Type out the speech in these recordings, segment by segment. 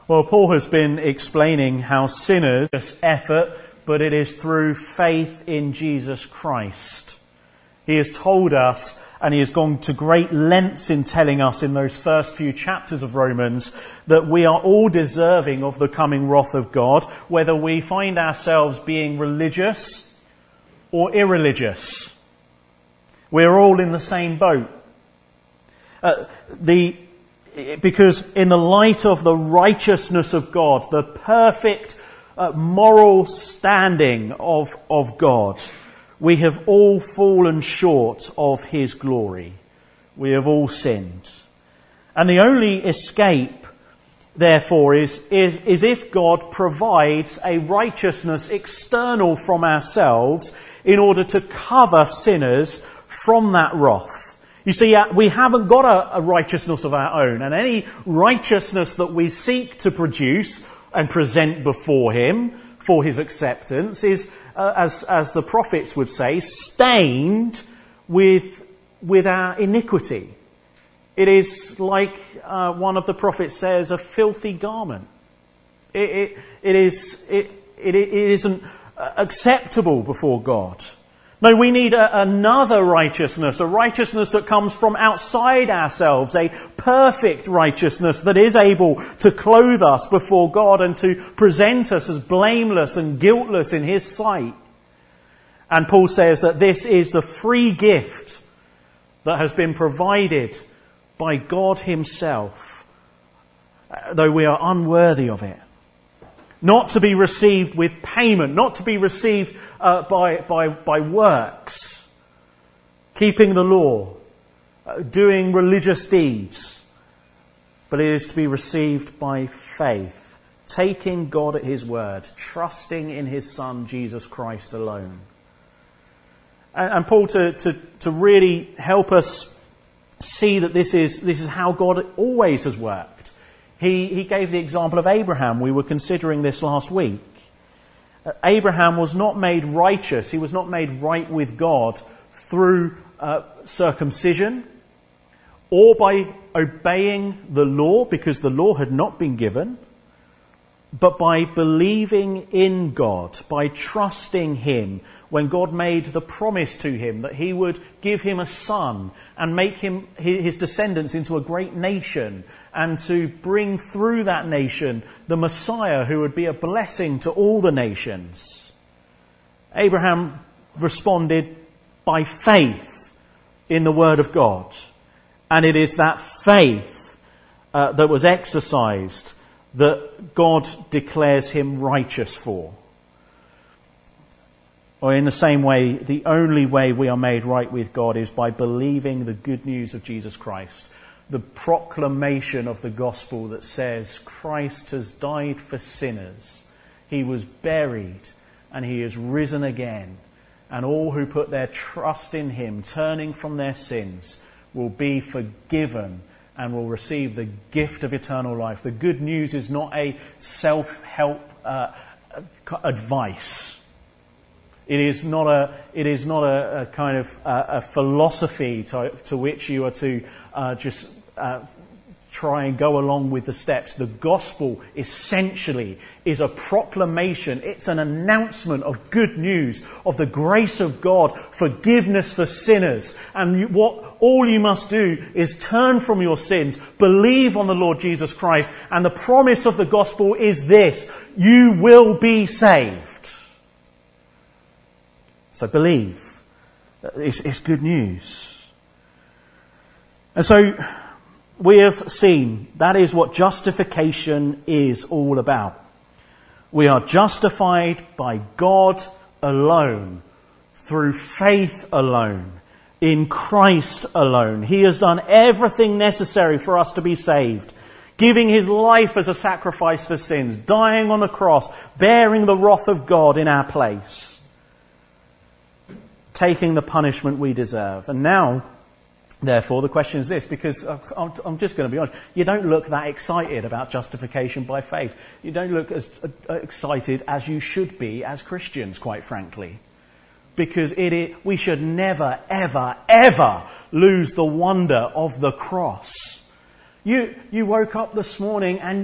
Well, Paul has been explaining how sinners effort, but it is through faith in Jesus Christ. He has told us, and he has gone to great lengths in telling us in those first few chapters of Romans, that we are all deserving of the coming wrath of God, whether we find ourselves being religious or irreligious. We're all in the same boat. Because in the light of the righteousness of God, the perfect moral standing of God, we have all fallen short of his glory. We have all sinned. And the only escape, therefore, is if God provides a righteousness external from ourselves in order to cover sinners from that wrath. You see, we haven't got a righteousness of our own, and any righteousness that we seek to produce and present before him for his acceptance is, as the prophets would say, stained with our iniquity. It is like one of the prophets says, a filthy garment. It isn't acceptable before God. No, we need another righteousness, a righteousness that comes from outside ourselves, a perfect righteousness that is able to clothe us before God and to present us as blameless and guiltless in his sight. And Paul says that this is the free gift that has been provided by God himself, though we are unworthy of it. Not to be received with payment, not to be received by works, keeping the law, doing religious deeds, but it is to be received by faith, taking God at his word, trusting in his Son, Jesus Christ alone. And Paul, to really help us see that this is how God always has worked. He gave the example of Abraham. We were considering this last week. Abraham was not made righteous. He was not made right with God through circumcision or by obeying the law, because the law had not been given, but by believing in God, by trusting him when God made the promise to him that he would give him a son and make him his descendants into a great nation, and to bring through that nation the Messiah who would be a blessing to all the nations. Abraham responded by faith in the word of God. And it is that faith that was exercised that God declares him righteous for. Or in the same way, the only way we are made right with God is by believing the good news of Jesus Christ. The proclamation of the gospel that says Christ has died for sinners. He was buried and he is risen again. And all who put their trust in him, turning from their sins, will be forgiven and will receive the gift of eternal life. The good news is not a self-help advice. It is not a kind of a philosophy to which you are to just try and go along with the steps. The gospel essentially is a proclamation. It's an announcement of good news, of the grace of God, forgiveness for sinners. And all you must do is turn from your sins, believe on the Lord Jesus Christ, and the promise of the gospel is this: you will be saved. So believe. It's good news. And so we have seen that is what justification is all about. We are justified by God alone, through faith alone, in Christ alone. He has done everything necessary for us to be saved, giving his life as a sacrifice for sins, dying on the cross, bearing the wrath of God in our place, taking the punishment we deserve. And now, therefore, the question is this, because I'm just going to be honest, you don't look that excited about justification by faith. You don't look as excited as you should be as Christians, quite frankly. Because we should never, ever, ever lose the wonder of the cross. You woke up this morning and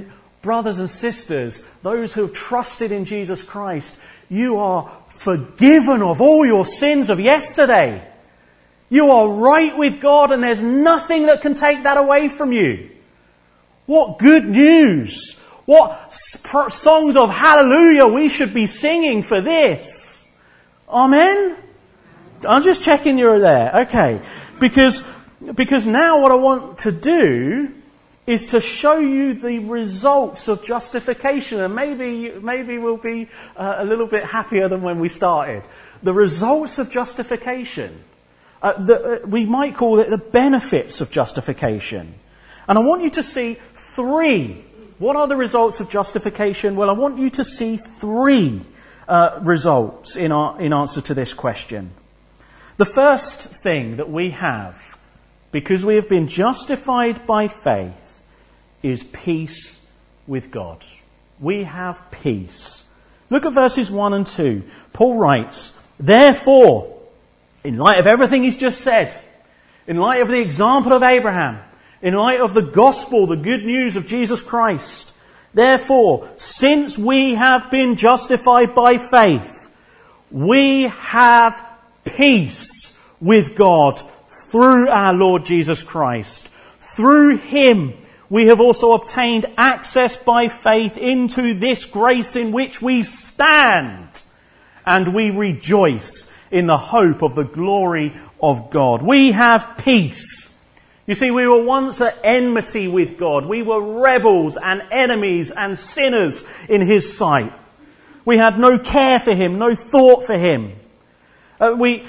brothers and sisters, those who have trusted in Jesus Christ, you are forgiven of all your sins of yesterday. You are right with God, and there's nothing that can take that away from you. What good news! What songs of hallelujah we should be singing for this. Amen? I'm just checking you're there. Okay. Because now what I want to do is to show you the results of justification. And maybe we'll be a little bit happier than when we started. The results of justification. We might call it the benefits of justification. And I want you to see three. What are the results of justification? Well, I want you to see three results in answer to this question. The first thing that we have, because we have been justified by faith, is peace with God. We have peace. Look at verses 1 and 2. Paul writes, "Therefore, in light of everything he's just said, in light of the example of Abraham, in light of the gospel, the good news of Jesus Christ, therefore, since we have been justified by faith, we have peace with God through our Lord Jesus Christ. Through Him, we have also obtained access by faith into this grace in which we stand, and we rejoice in the hope of the glory of God." We have peace. You see, we were once at enmity with God. We were rebels and enemies and sinners in His sight. We had no care for Him, no thought for Him. We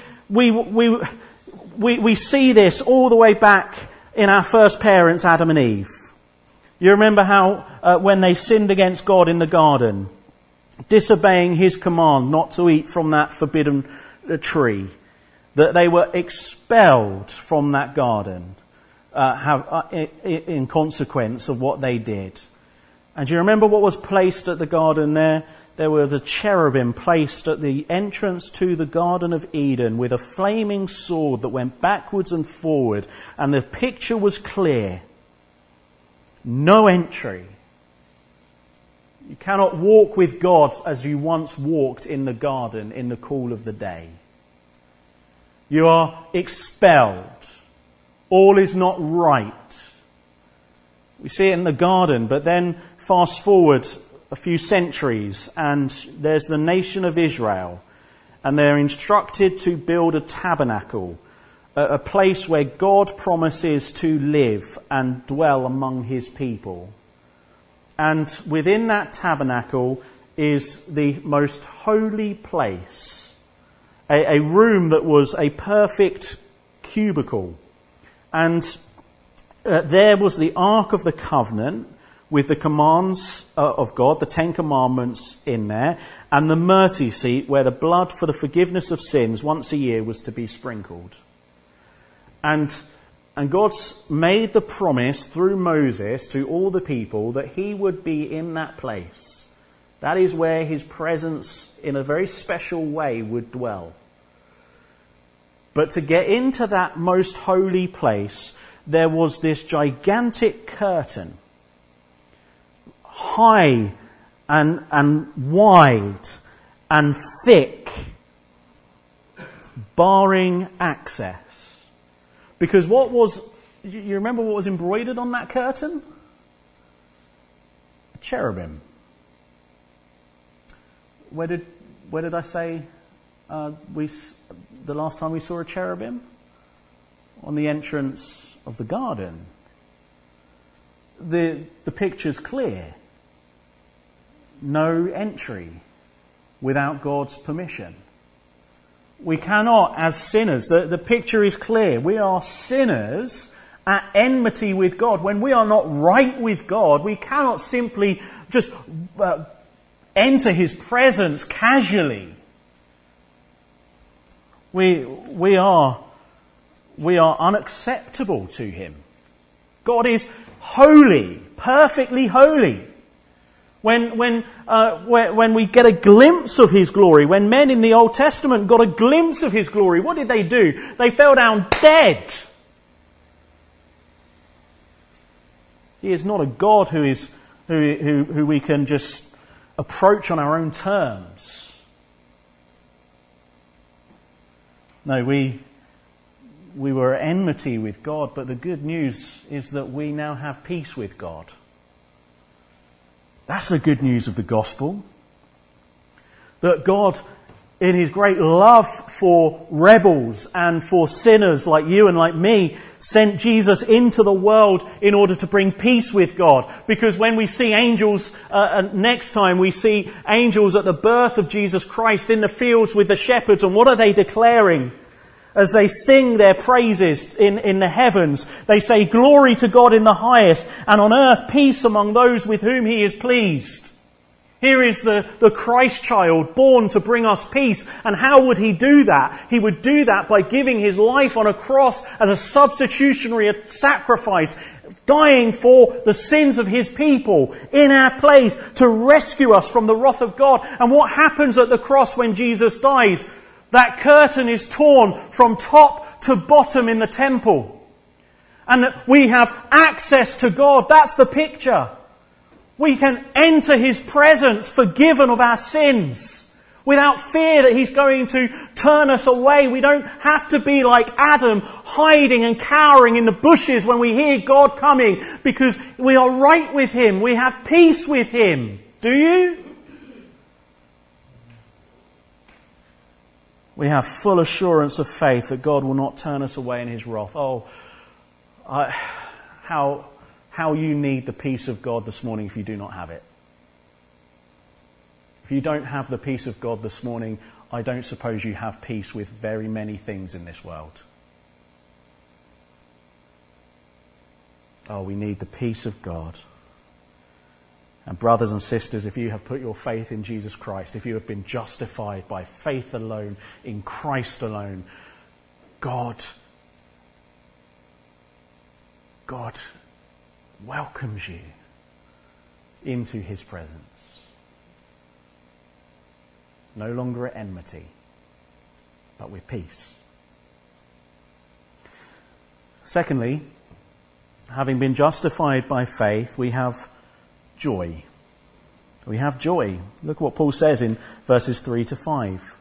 see this all the way back in our first parents, Adam and Eve. You remember how when they sinned against God in the garden, disobeying His command not to eat from that forbidden tree, that they were expelled from that garden. In consequence of what they did. And do you remember what was placed at the garden there? There were the cherubim placed at the entrance to the Garden of Eden with a flaming sword that went backwards and forward. And the picture was clear. No entry. You cannot walk with God as you once walked in the garden in the cool of the day. You are expelled. All is not right. We see it in the garden, but then fast forward a few centuries and there's the nation of Israel, and they're instructed to build a tabernacle, a place where God promises to live and dwell among His people. And within that tabernacle is the most holy place, a room that was a perfect cubicle. And there was the Ark of the Covenant with the commands of God, the 10 Commandments in there, and the mercy seat where the blood for the forgiveness of sins once a year was to be sprinkled. And God's made the promise through Moses to all the people that He would be in that place. That is where His presence in a very special way would dwell. But to get into that most holy place, there was this gigantic curtain, high and wide and thick, barring access. Because you remember what was embroidered on that curtain? A cherubim. Where did I say the last time we saw a cherubim? On the entrance of the garden. The picture's clear. No entry without God's permission. We cannot, as sinners, the picture is clear. We are sinners at enmity with God. When we are not right with God, we cannot simply just enter His presence casually. We are unacceptable to Him. God is holy, perfectly holy. When we get a glimpse of His glory, when men in the Old Testament got a glimpse of His glory, what did they do? They fell down dead. He is not a God who is who we can just approach on our own terms. No, we were at enmity with God, but the good news is that we now have peace with God. That's the good news of the gospel. That God, in his great love for rebels and for sinners like you and like me, sent Jesus into the world in order to bring peace with God. Because when we see angels, next time we see angels at the birth of Jesus Christ in the fields with the shepherds, and what are they declaring? As they sing their praises in the heavens, they say, "Glory to God in the highest, and on earth peace among those with whom he is pleased." Here is the Christ child born to bring us peace. And how would he do that? He would do that by giving his life on a cross as a substitutionary sacrifice, dying for the sins of his people in our place to rescue us from the wrath of God. And what happens at the cross when Jesus dies? That curtain is torn from top to bottom in the temple. And we have access to God. That's the picture. We can enter his presence forgiven of our sins without fear that he's going to turn us away. We don't have to be like Adam, hiding and cowering in the bushes when we hear God coming, because we are right with him. We have peace with him. Do you? We have full assurance of faith that God will not turn us away in his wrath. How you need the peace of God this morning if you do not have it. If you don't have the peace of God this morning, I don't suppose you have peace with very many things in this world. Oh, we need the peace of God. And brothers and sisters, if you have put your faith in Jesus Christ, if you have been justified by faith alone, in Christ alone, God welcomes you into his presence. No longer at enmity, but with peace. Secondly, having been justified by faith, we have joy. We have joy. Look what Paul says in verses 3 to 5.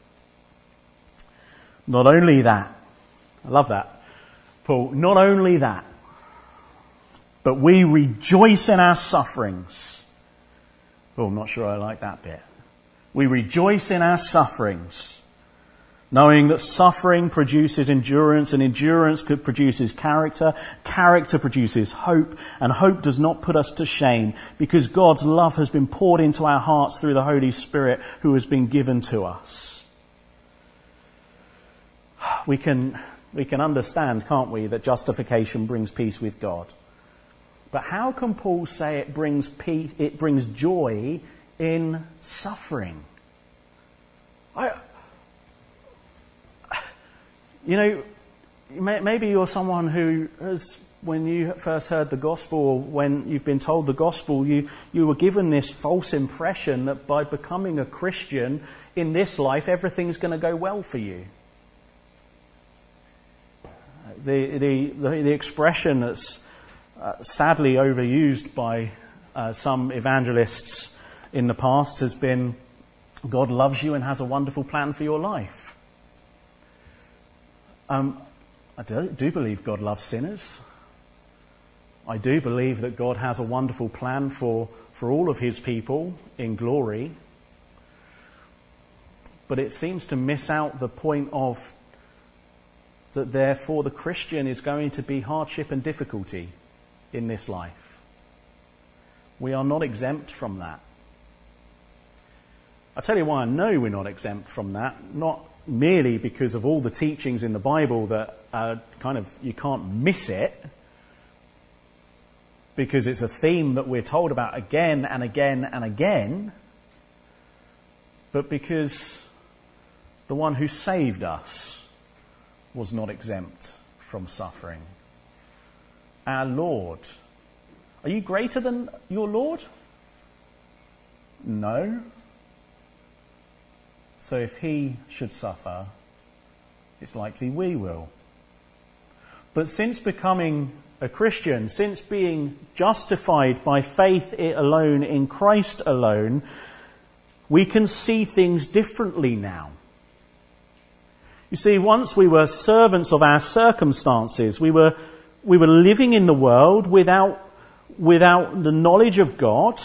Not only that, I love that, Paul, not only that, but we rejoice in our sufferings. Oh, I'm not sure I like that bit. We rejoice in our sufferings, knowing that suffering produces endurance, and endurance produces character. Character produces hope, and hope does not put us to shame, because God's love has been poured into our hearts through the Holy Spirit who has been given to us. We can understand, can't we, that justification brings peace with God. But how can Paul say it brings peace, it brings joy in suffering? Maybe you're someone who has, when you first heard the gospel, or when you've been told the gospel, you were given this false impression that by becoming a Christian in this life, everything's going to go well for you. The expression that's sadly overused by some evangelists in the past has been, God loves you and has a wonderful plan for your life. I do believe God loves sinners. I do believe that God has a wonderful plan for all of his people in glory. But it seems to miss out the point of that therefore the Christian is going to be hardship and difficulty in this life. We are not exempt from that. I'll tell you why I know we're not exempt from that. Not merely because of all the teachings in the Bible that you can't miss it, because it's a theme that we're told about again and again and again, but because the one who saved us was not exempt from suffering. Our Lord. Are you greater than your Lord? No. So if he should suffer, it's likely we will. But since becoming a Christian, since being justified by faith alone in Christ alone, we can see things differently now. You see, once we were servants of our circumstances. We were living in the world without the knowledge of God.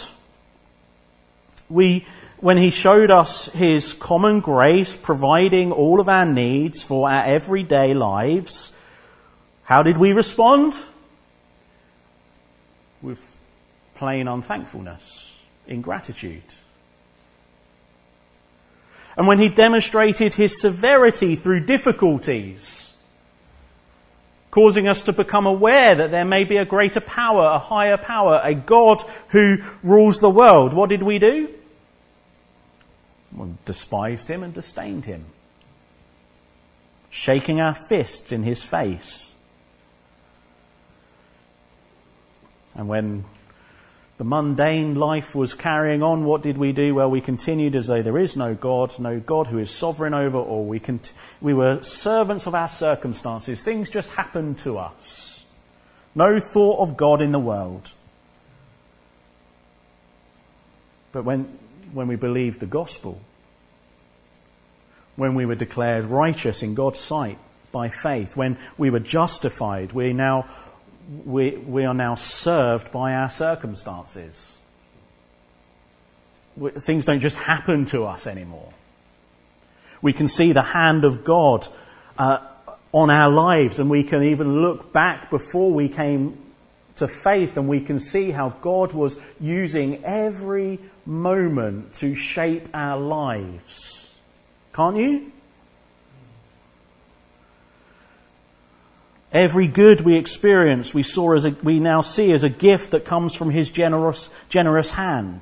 When he showed us his common grace, providing all of our needs for our everyday lives, how did we respond? With plain unthankfulness, ingratitude. And when he demonstrated his severity through difficulties, causing us to become aware that there may be a greater power, a higher power, a God who rules the world, what did we do? We despised him and disdained him, shaking our fists in his face. And when the mundane life was carrying on, what did we do? Well, we continued as though there is no God who is sovereign over all. We were servants of our circumstances. Things just happened to us. No thought of God in the world. But when we believed the gospel, when we were declared righteous in God's sight by faith, when we were justified, we are now served by our circumstances. Things don't just happen to us anymore. We can see the hand of God on our lives, and we can even look back before we came to faith, and we can see how God was using every moment to shape our lives. Can't you? Every good we experience, we now see as a gift that comes from his generous hand.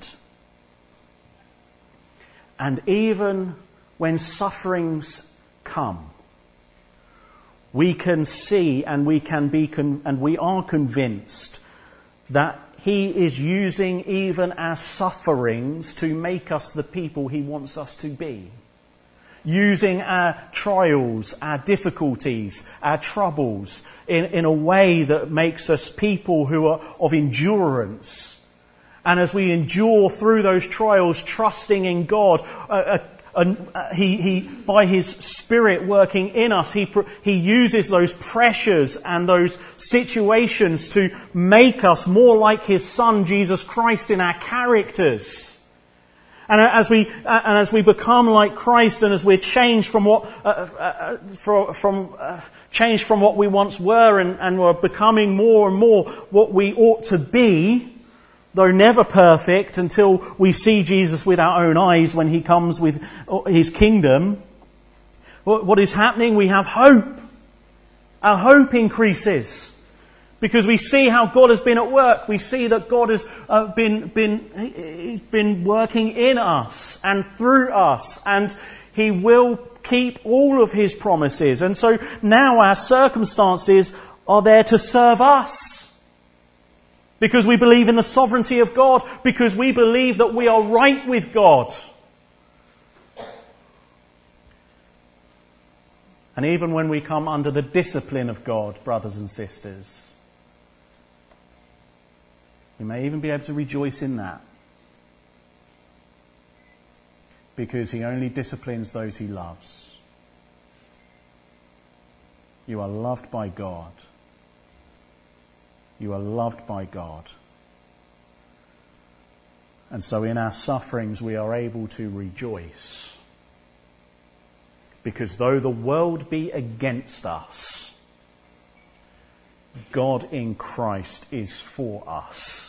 And even when sufferings come, we can see and we are convinced that he is using even our sufferings to make us the people he wants us to be. Using our trials, our difficulties, our troubles in a way that makes us people who are of endurance. And as we endure through those trials, trusting in God, He by His Spirit working in us, He uses those pressures and those situations to make us more like His Son, Jesus Christ, in our characters. And as we become like Christ, and as we're changed from what we once were, and we're becoming more and more what we ought to be, though never perfect until we see Jesus with our own eyes when He comes with His kingdom, what is happening? We have hope. Our hope increases. Because we see how God has been at work. We see that God has been working in us and through us. And He will keep all of His promises. And so now our circumstances are there to serve us. Because we believe in the sovereignty of God. Because we believe that we are right with God. And even when we come under the discipline of God, brothers and sisters, we may even be able to rejoice in that. Because He only disciplines those He loves. You are loved by God. You are loved by God. And so in our sufferings we are able to rejoice. Because though the world be against us, God in Christ is for us.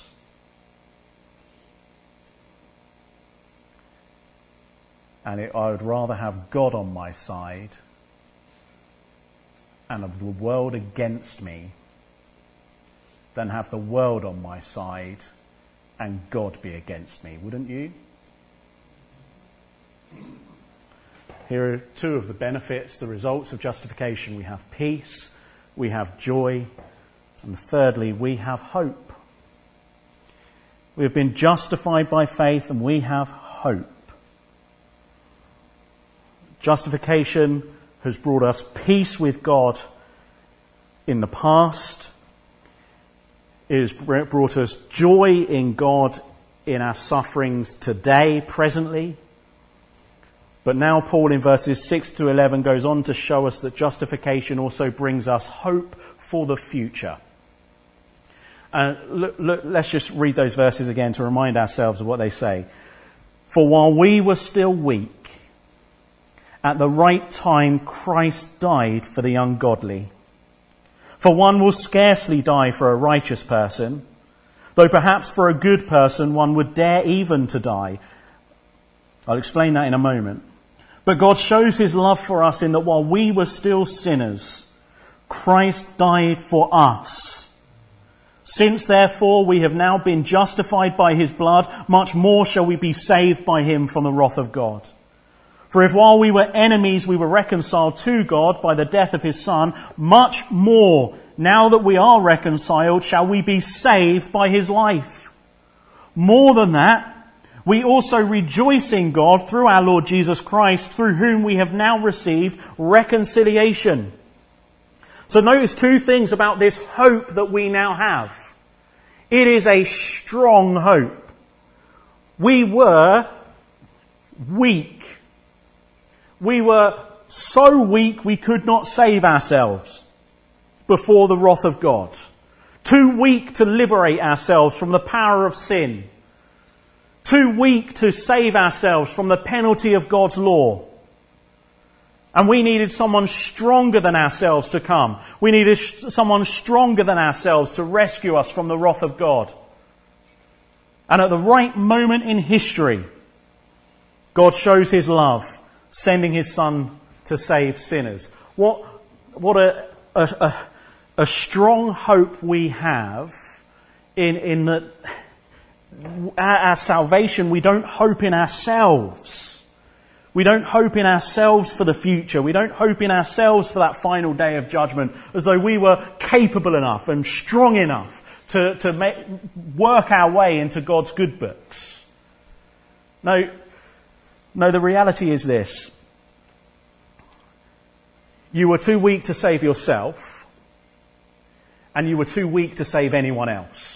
And I would rather have God on my side and of the world against me than have the world on my side and God be against me, wouldn't you? Here are two of the benefits, the results of justification. We have peace, we have joy, and thirdly, we have hope. We have been justified by faith and we have hope. Justification has brought us peace with God in the past. It has brought us joy in God in our sufferings today, presently. But now Paul in verses 6 to 11 goes on to show us that justification also brings us hope for the future. Let's just read those verses again to remind ourselves of what they say. For while we were still weak, at the right time Christ died for the ungodly. For one will scarcely die for a righteous person, though perhaps for a good person one would dare even to die. I'll explain that in a moment. But God shows his love for us in that while we were still sinners, Christ died for us. Since therefore we have now been justified by his blood, much more shall we be saved by him from the wrath of God. For if while we were enemies we were reconciled to God by the death of his Son, much more, now that we are reconciled, shall we be saved by his life. More than that, we also rejoice in God through our Lord Jesus Christ, through whom we have now received reconciliation. So notice two things about this hope that we now have. It is a strong hope. We were weak. We were so weak we could not save ourselves before the wrath of God. Too weak to liberate ourselves from the power of sin. Too weak to save ourselves from the penalty of God's law. And we needed someone stronger than ourselves to come. We needed someone stronger than ourselves to rescue us from the wrath of God. And at the right moment in history, God shows his love, sending his Son to save sinners. What a strong hope we have in that our salvation. We don't hope in ourselves. We don't hope in ourselves for the future. We don't hope in ourselves for that final day of judgment, as though we were capable enough and strong enough to work our way into God's good books. No, the reality is this. You were too weak to save yourself, and you were too weak to save anyone else.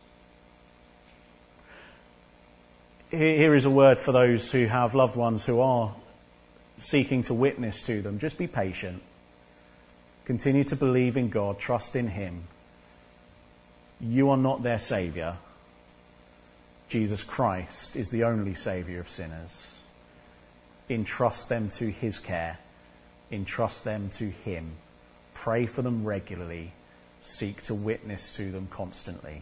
Here is a word for those who have loved ones who are seeking to witness to them. Just be patient. Continue to believe in God. Trust in him. You are not their saviour. Jesus Christ is the only saviour of sinners. Entrust them to his care. Entrust them to him. Pray for them regularly. Seek to witness to them constantly.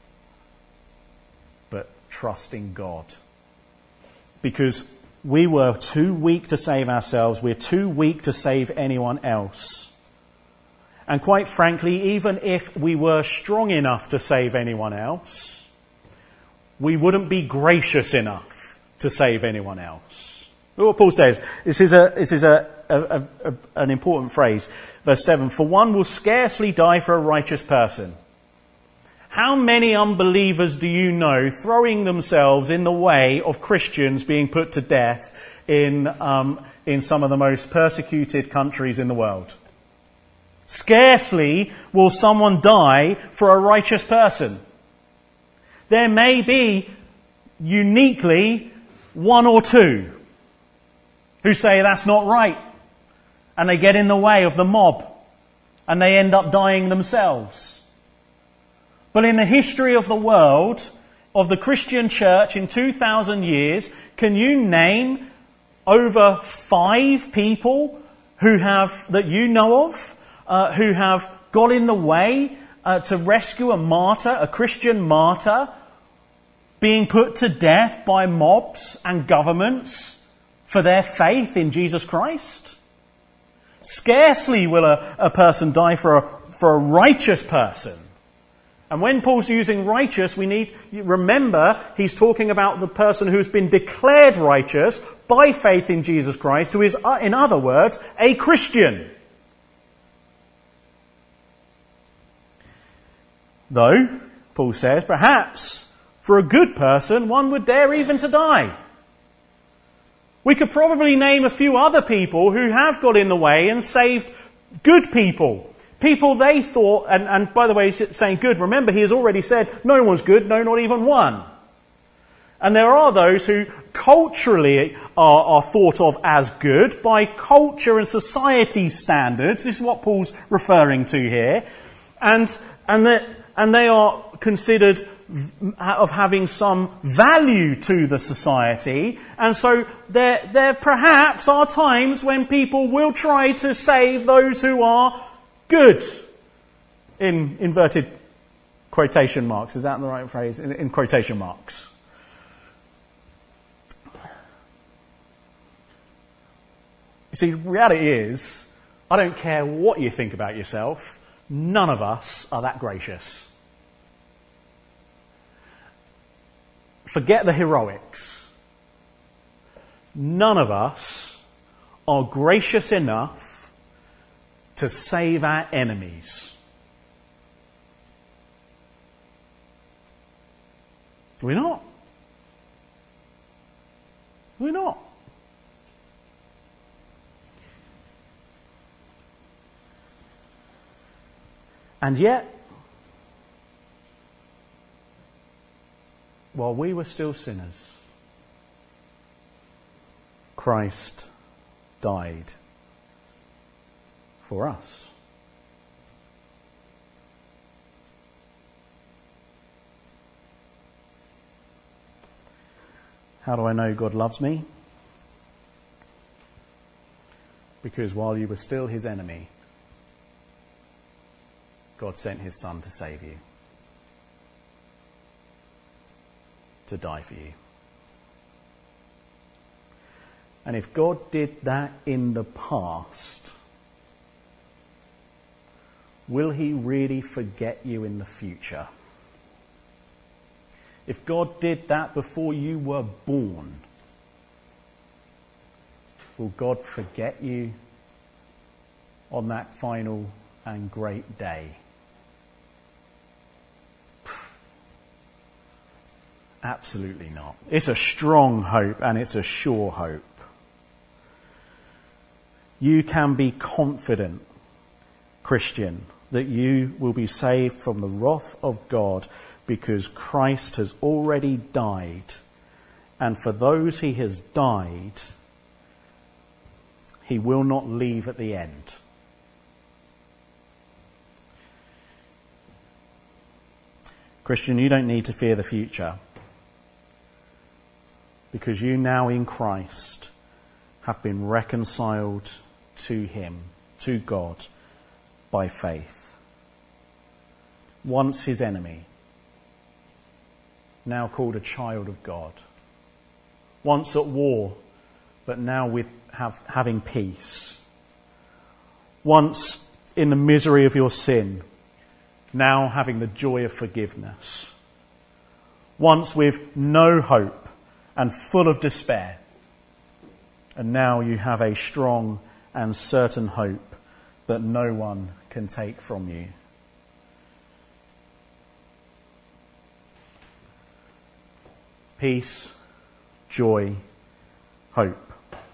But trust in God. Because we were too weak to save ourselves. We're too weak to save anyone else. And quite frankly, even if we were strong enough to save anyone else, we wouldn't be gracious enough to save anyone else. Look what Paul says. This is an important phrase. Verse 7, for one will scarcely die for a righteous person. How many unbelievers do you know throwing themselves in the way of Christians being put to death in some of the most persecuted countries in the world? Scarcely will someone die for a righteous person. There may be uniquely one or two who say that's not right, and they get in the way of the mob and they end up dying themselves. But in the history of the world, of the Christian church in 2,000 years, can you name over 5 people that you know of, who have got in the way to rescue a Christian martyr, being put to death by mobs and governments for their faith in Jesus Christ? Scarcely will a person die for a righteous person. And when Paul's using righteous, remember he's talking about the person who's been declared righteous by faith in Jesus Christ, who is, in other words, a Christian. Though, Paul says, perhaps for a good person, one would dare even to die. We could probably name a few other people who have got in the way and saved good people People they thought, and by the way, he's saying good. Remember, he has already said, no one's good, no, not even one. And there are those who culturally are thought of as good by culture and society standards. This is what Paul's referring to here. And they are considered of having some value to the society. And so there perhaps are times when people will try to save those who are good, in inverted quotation marks. Is that the right phrase? In quotation marks. You see, the reality is, I don't care what you think about yourself, none of us are that gracious. Forget the heroics. None of us are gracious enough to save our enemies. We're not. We're not. And yet, while we were still sinners, Christ died for us. How do I know God loves me? Because while you were still his enemy, God sent his Son to save you, to die for you. And if God did that in the past, will he really forget you in the future? If God did that before you were born, will God forget you on that final and great day? Absolutely not. It's a strong hope and it's a sure hope. You can be confident, Christian, that you will be saved from the wrath of God because Christ has already died. And for those he has died, he will not leave at the end. Christian, you don't need to fear the future, because you now in Christ have been reconciled to him, to God, by faith. Once his enemy, now called a child of God. Once at war, but now with having peace. Once in the misery of your sin, now having the joy of forgiveness. Once with no hope and full of despair, and now you have a strong and certain hope that no one can take from you. Peace, joy, hope.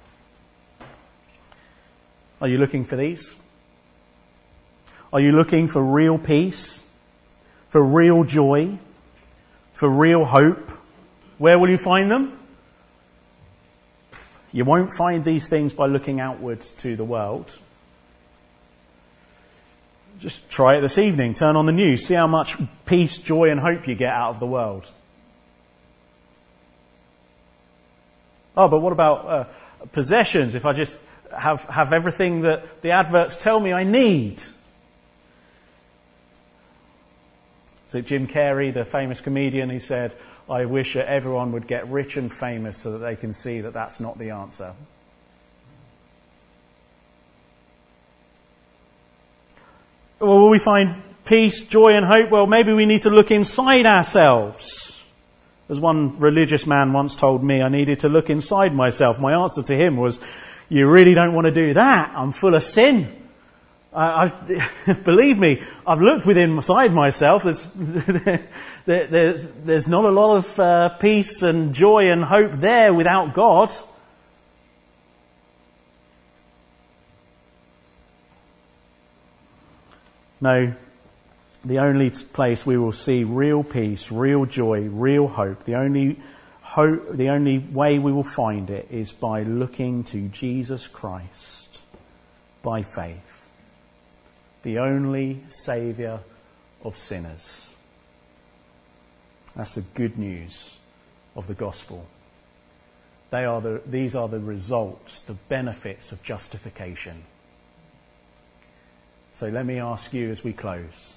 Are you looking for these? Are you looking for real peace, for real joy, for real hope? Where will you find them? You won't find these things by looking outwards to the world. Just try it this evening. Turn on the news. See how much peace, joy and hope you get out of the world. Oh, but what about possessions? If I just have everything that the adverts tell me I need. Is it Jim Carrey, the famous comedian, who said, I wish that everyone would get rich and famous so that they can see that that's not the answer. Well, will we find peace, joy and hope? Well, maybe we need to look inside ourselves. As one religious man once told me, I needed to look inside myself. My answer to him was, you really don't want to do that. I'm full of sin. Believe me, I've looked inside myself. There's not a lot of peace and joy and hope there without God. No, the only place we will see real peace, real joy, real hope, the only way we will find it is by looking to Jesus Christ by faith, the only Saviour of sinners. That's the good news of the gospel. These are the results, the benefits of justification. So let me ask you as we close.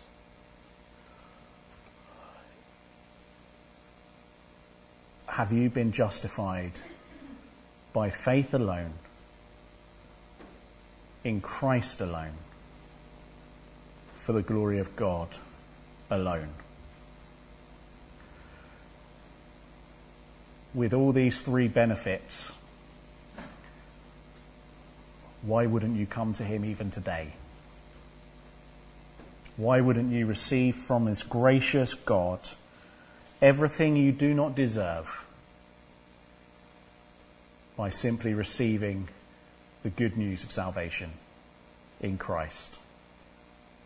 Have you been justified by faith alone, in Christ alone, for the glory of God alone? With all these three benefits, why wouldn't you come to him even today? Why wouldn't you receive from this gracious God everything you do not deserve by simply receiving the good news of salvation in Christ?